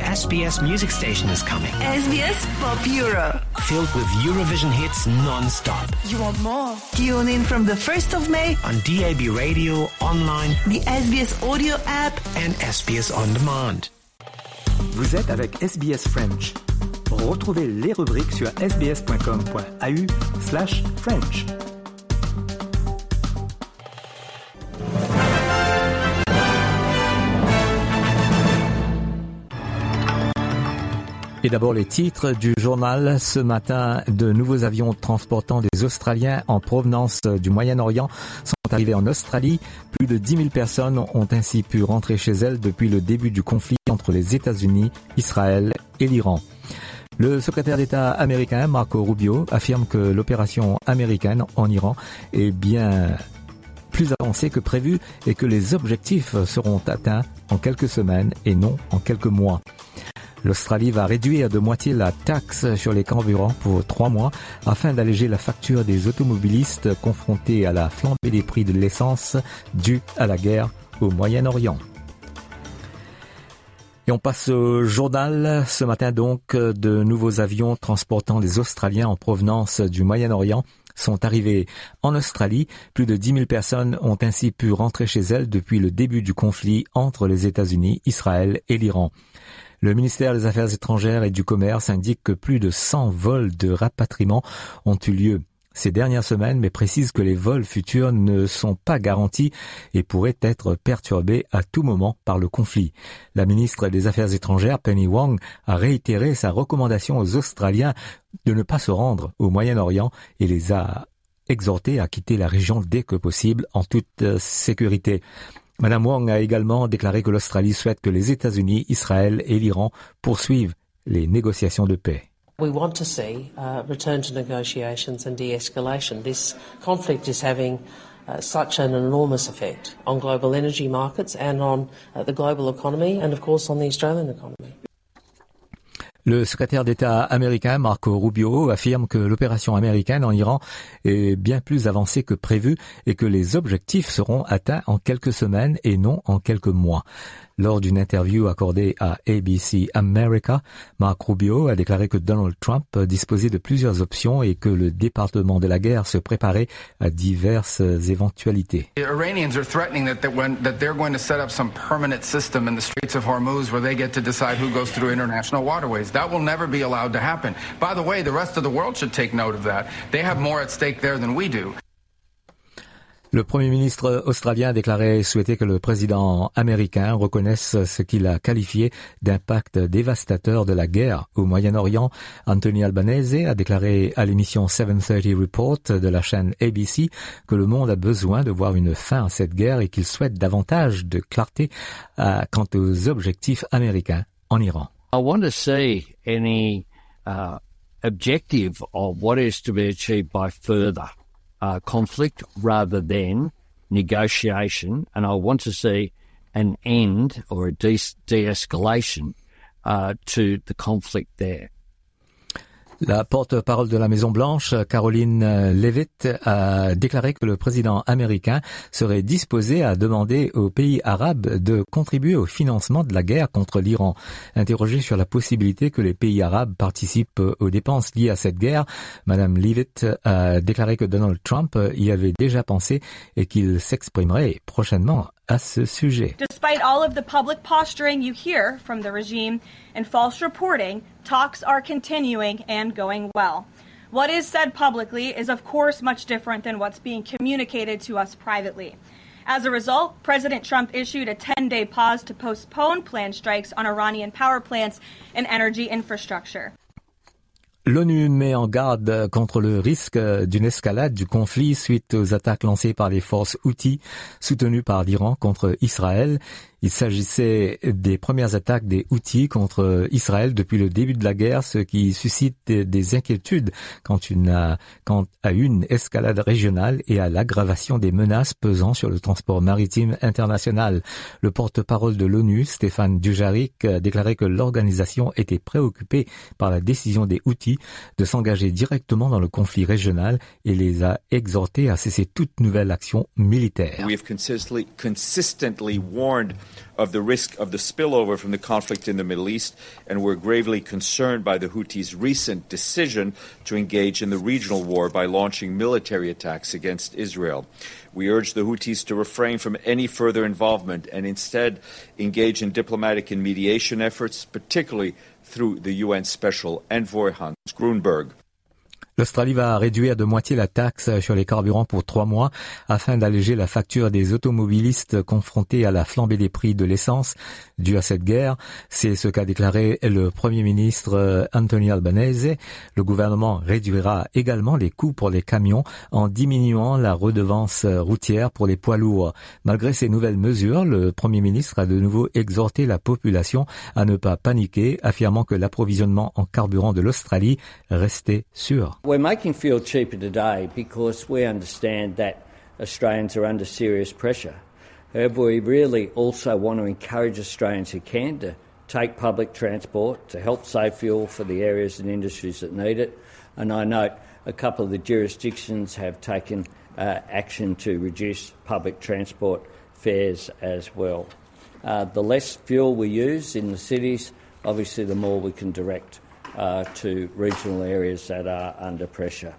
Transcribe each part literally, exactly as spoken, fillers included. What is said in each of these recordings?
S B S music station is coming. S B S Pop Euro. Filled with Eurovision hits non-stop. You want more? Tune in from the first of May on D A B radio, online, the S B S audio app and S B S On Demand. Vous êtes avec S B S French. Retrouvez les rubriques sur sbs.com.au slash French. Et d'abord les titres du journal. Ce matin, de nouveaux avions transportant des Australiens en provenance du Moyen-Orient sont arrivés en Australie. Plus de dix mille personnes ont ainsi pu rentrer chez elles depuis le début du conflit entre les États-Unis, Israël et l'Iran. Le secrétaire d'État américain Marco Rubio affirme que l'opération américaine en Iran est bien plus avancée que prévu et que les objectifs seront atteints en quelques semaines et non en quelques mois. L'Australie va réduire de moitié la taxe sur les carburants pour trois mois afin d'alléger la facture des automobilistes confrontés à la flambée des prix de l'essence due à la guerre au Moyen-Orient. Et on passe au journal. Ce matin donc, de nouveaux avions transportant des Australiens en provenance du Moyen-Orient sont arrivés en Australie. Plus de dix mille personnes ont ainsi pu rentrer chez elles depuis le début du conflit entre les États-Unis, Israël et l'Iran. Le ministère des Affaires étrangères et du Commerce indique que plus de cent vols de rapatriement ont eu lieu ces dernières semaines, mais précise que les vols futurs ne sont pas garantis et pourraient être perturbés à tout moment par le conflit. La ministre des Affaires étrangères, Penny Wong, a réitéré sa recommandation aux Australiens de ne pas se rendre au Moyen-Orient et les a exhortés à quitter la région dès que possible en toute sécurité. Madame Wong a également déclaré que l'Australie souhaite que les États-Unis, Israël et l'Iran poursuivent les négociations de paix. We want to see uh, return to negotiations and de-escalation. This conflict is having uh, such an enormous effect on global energy markets and on uh, the global economy and of course on the Australian economy. Le secrétaire d'État américain Marco Rubio affirme que l'opération américaine en Iran est bien plus avancée que prévu et que les objectifs seront atteints en quelques semaines et non en quelques mois. Lors d'une interview accordée à A B C America, Marco Rubio a déclaré que Donald Trump disposait de plusieurs options et que le département de la guerre se préparait à diverses éventualités. The Iranians are threatening that they're, when, that they're going to set up some permanent system in the Straits of Hormuz where they get to decide who goes through international waterways. That will never be allowed to happen. By the way, the rest of the world should take note of that. They have more at stake there than we do. Le Premier ministre australien a déclaré souhaiter que le président américain reconnaisse ce qu'il a qualifié d'impact dévastateur de la guerre au Moyen-Orient. Anthony Albanese a déclaré à l'émission seven thirty Report de la chaîne A B C que le monde a besoin de voir une fin à cette guerre et qu'il souhaite davantage de clarté euh, quant aux objectifs américains en Iran. I want to see any uh, objective of what is to be achieved by further Uh, conflict rather than negotiation, and I want to see an end or a de- de-escalation uh, to the conflict there. La porte-parole de la Maison-Blanche, Caroline Leavitt, a déclaré que le président américain serait disposé à demander aux pays arabes de contribuer au financement de la guerre contre l'Iran. Interrogée sur la possibilité que les pays arabes participent aux dépenses liées à cette guerre, Madame Leavitt a déclaré que Donald Trump y avait déjà pensé et qu'il s'exprimerait prochainement à ce sujet. Despite all of the public posturing you hear from the regime and false reporting, talks are continuing and going well. What is said publicly is of course much different than what's being communicated to us privately. As a result, President Trump issued a ten-day pause to postpone planned strikes on Iranian power plants and energy infrastructure. L'ONU met en garde contre le risque d'une escalade du conflit suite aux attaques lancées par les forces Houthis soutenues par l'Iran contre Israël. Il s'agissait des premières attaques des Houthis contre Israël depuis le début de la guerre, ce qui suscite des inquiétudes quant, une, quant à une escalade régionale et à l'aggravation des menaces pesant sur le transport maritime international. Le porte-parole de l'ONU, Stéphane Dujarric, a déclaré que l'organisation était préoccupée par la décision des Houthis de s'engager directement dans le conflit régional et les a exhortés à cesser toute nouvelle action militaire. We have consistently, consistently warned of the risk of the spillover from the conflict in the Middle East, and we're gravely concerned by the Houthis' recent decision to engage in the regional war by launching military attacks against Israel. We urge the Houthis to refrain from any further involvement and instead engage in diplomatic and mediation efforts, particularly through the U N Special Envoy Hans Grunberg. L'Australie va réduire de moitié la taxe sur les carburants pour trois mois afin d'alléger la facture des automobilistes confrontés à la flambée des prix de l'essence due à cette guerre. C'est ce qu'a déclaré le Premier ministre Anthony Albanese. Le gouvernement réduira également les coûts pour les camions en diminuant la redevance routière pour les poids lourds. Malgré ces nouvelles mesures, le Premier ministre a de nouveau exhorté la population à ne pas paniquer, affirmant que l'approvisionnement en carburant de l'Australie restait sûr. We're making fuel cheaper today because we understand that Australians are under serious pressure. However, we really also want to encourage Australians who can to take public transport to help save fuel for the areas and industries that need it. And I note a couple of the jurisdictions have taken uh, action to reduce public transport fares as well. Uh, the less fuel we use in the cities, obviously the more we can direct Uh, to regional areas that are under pressure.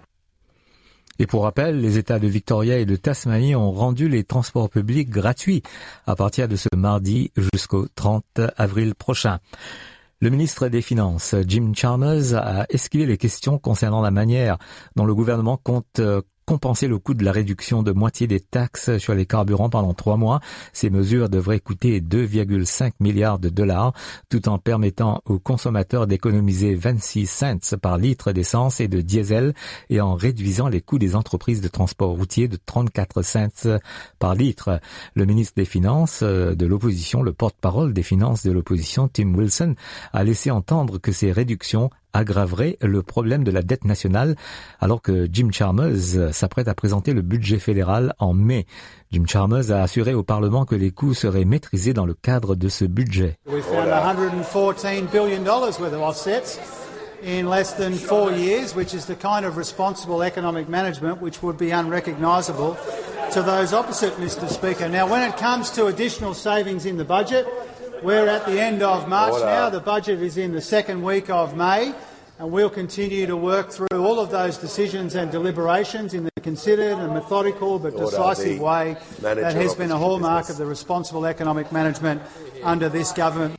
Et pour rappel, les États de Victoria et de Tasmanie ont rendu les transports publics gratuits à partir de ce mardi jusqu'au trente avril prochain. Le ministre des Finances, Jim Chalmers, a esquivé les questions concernant la manière dont le gouvernement compte compenser le coût de la réduction de moitié des taxes sur les carburants pendant trois mois. Ces mesures devraient coûter deux virgule cinq milliards de dollars, tout en permettant aux consommateurs d'économiser vingt-six cents par litre d'essence et de diesel et en réduisant les coûts des entreprises de transport routier de trente-quatre cents par litre. Le ministre des Finances de l'opposition, le porte-parole des finances de l'opposition, Tim Wilson, a laissé entendre que ces réductions aggraverait le problème de la dette nationale alors que Jim Chalmers s'apprête à présenter le budget fédéral en mai. Jim Chalmers a assuré au Parlement que les coûts seraient maîtrisés dans le cadre de ce budget. We found one hundred fourteen billion dollars worth of offsets in less than four years, which is the kind of responsible economic management which would be unrecognisable to those opposite, Mister Speaker. Now, when it comes to additional savings in the budget, we're at the end of March Order. Now. The budget is in the second week of May, and we'll continue to work through all of those decisions and deliberations in the considered and methodical but Order. decisive the way that has been a hallmark of the responsible economic management under this government.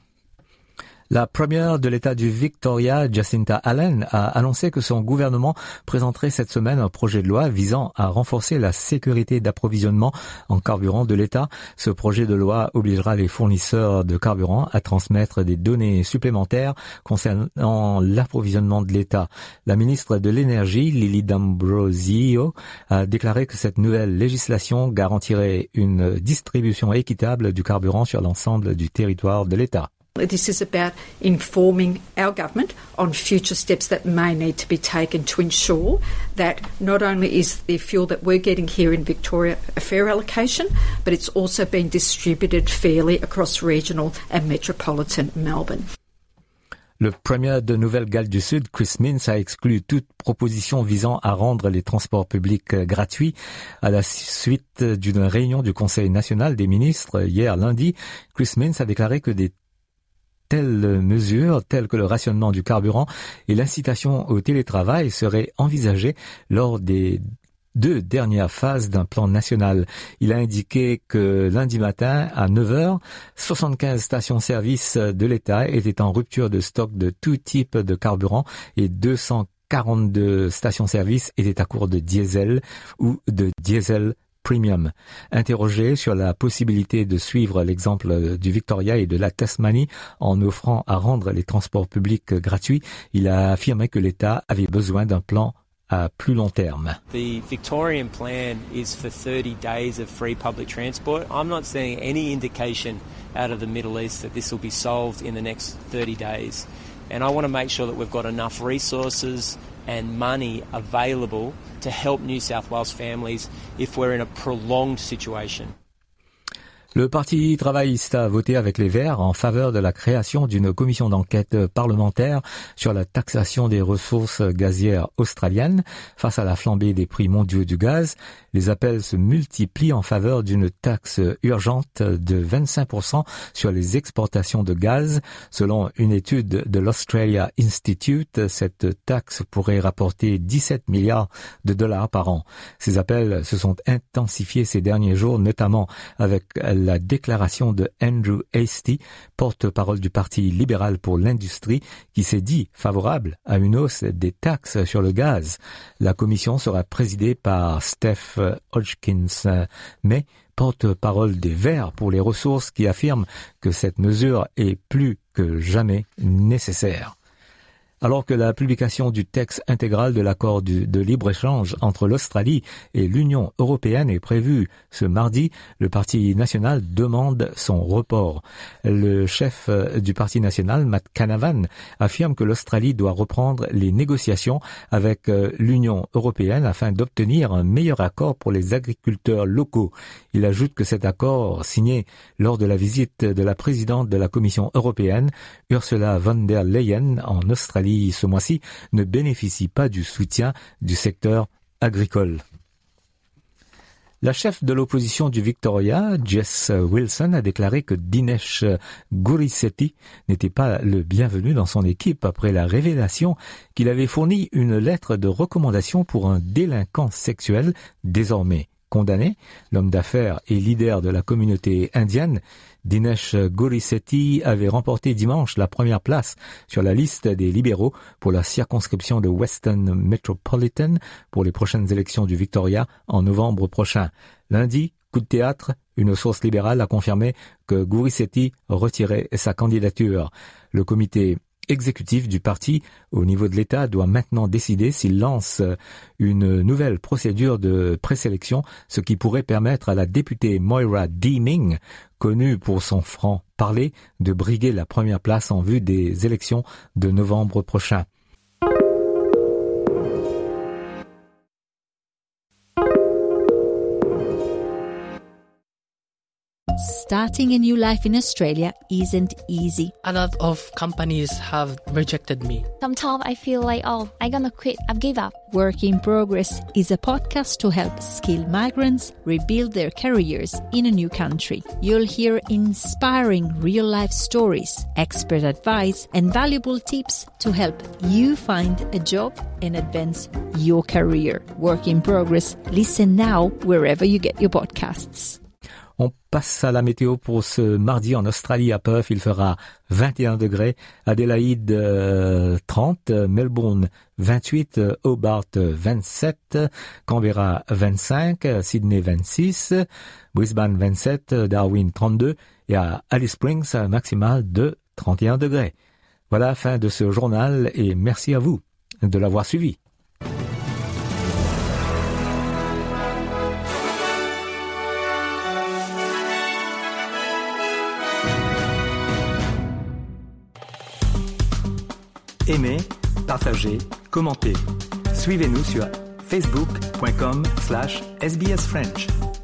La première de l'État du Victoria, Jacinta Allen, a annoncé que son gouvernement présenterait cette semaine un projet de loi visant à renforcer la sécurité d'approvisionnement en carburant de l'État. Ce projet de loi obligera les fournisseurs de carburant à transmettre des données supplémentaires concernant l'approvisionnement de l'État. La ministre de l'Énergie, Lily D'Ambrosio, a déclaré que cette nouvelle législation garantirait une distribution équitable du carburant sur l'ensemble du territoire de l'État. This is about informing our government on future steps that may need to be taken to ensure that not only is the fuel that we're getting here in Victoria a fair allocation, but it's also being distributed fairly across regional and metropolitan Melbourne. Le Premier de Nouvelle-Galles du Sud, Chris Minns, a exclu toute proposition visant à rendre les transports publics gratuits. À la suite d'une réunion du Conseil national des ministres hier lundi, Chris Minns a déclaré que des telles mesures, telles que le rationnement du carburant et l'incitation au télétravail, seraient envisagées lors des deux dernières phases d'un plan national. Il a indiqué que lundi matin, à neuf heures, soixante-quinze stations-service de l'État étaient en rupture de stock de tout type de carburant et deux cent quarante-deux stations-service étaient à court de diesel ou de diesel Premium. Interrogé sur la possibilité de suivre l'exemple du Victoria et de la Tasmanie en offrant à rendre les transports publics gratuits, il a affirmé que l'État avait besoin d'un plan à plus long terme. The Victorian plan is for thirty days of free public transport. I'm not seeing any indication out of the Middle East that this will be solved in the next thirty days. And I want to make sure that we've got enough resources and money available to help New South Wales families if we're in a prolonged situation. Le Parti travailliste a voté avec les Verts en faveur de la création d'une commission d'enquête parlementaire sur la taxation des ressources gazières australiennes. Face à la flambée des prix mondiaux du gaz, les appels se multiplient en faveur d'une taxe urgente de vingt-cinq pour cent sur les exportations de gaz. Selon une étude de l'Australia Institute, cette taxe pourrait rapporter dix-sept milliards de dollars par an. Ces appels se sont intensifiés ces derniers jours, notamment avec la déclaration de Andrew Hastie, porte-parole du Parti libéral pour l'industrie, qui s'est dit favorable à une hausse des taxes sur le gaz. La commission sera présidée par Steph Hodgkins, mais porte-parole des Verts pour les ressources, qui affirme que cette mesure est plus que jamais nécessaire. Alors que la publication du texte intégral de l'accord de libre-échange entre l'Australie et l'Union européenne est prévue ce mardi, le Parti national demande son report. Le chef du Parti national, Matt Canavan, affirme que l'Australie doit reprendre les négociations avec l'Union européenne afin d'obtenir un meilleur accord pour les agriculteurs locaux. Il ajoute que cet accord, signé lors de la visite de la présidente de la Commission européenne, Ursula von der Leyen, en Australie ce mois-ci, ne bénéficie pas du soutien du secteur agricole. La chef de l'opposition du Victoria, Jess Wilson, a déclaré que Dinesh Gurisetti n'était pas le bienvenu dans son équipe après la révélation qu'il avait fourni une lettre de recommandation pour un délinquant sexuel désormais condamné. L'homme d'affaires et leader de la communauté indienne, Dinesh Gurisetti, avait remporté dimanche la première place sur la liste des libéraux pour la circonscription de Western Metropolitan pour les prochaines élections du Victoria en novembre prochain. Lundi, coup de théâtre, une source libérale a confirmé que Gurisetti retirait sa candidature. Le comité exécutif du parti au niveau de l'État doit maintenant décider s'il lance une nouvelle procédure de présélection, ce qui pourrait permettre à la députée Moira Deeming, connue pour son franc-parler, de briguer la première place en vue des élections de novembre prochain. Starting a new life in Australia isn't easy. A lot of companies have rejected me. Sometimes I feel like, oh, I'm gonna quit, I've give up. Work in Progress is a podcast to help skilled migrants rebuild their careers in a new country. You'll hear inspiring real-life stories, expert advice, and valuable tips to help you find a job and advance your career. Work in Progress. Listen now wherever you get your podcasts. On passe à la météo pour ce mardi en Australie. À Perth, il fera vingt et un degrés, Adélaïde euh, trente, Melbourne vingt-huit, Hobart vingt-sept, Canberra vingt-cinq, Sydney vingt-six, Brisbane vingt-sept, Darwin trente-deux et à Alice Springs, un maximal de trente et un degrés. Voilà la fin de ce journal et merci à vous de l'avoir suivi. Aimez, partagez, commentez. Suivez-nous sur facebook point com slash S B S French.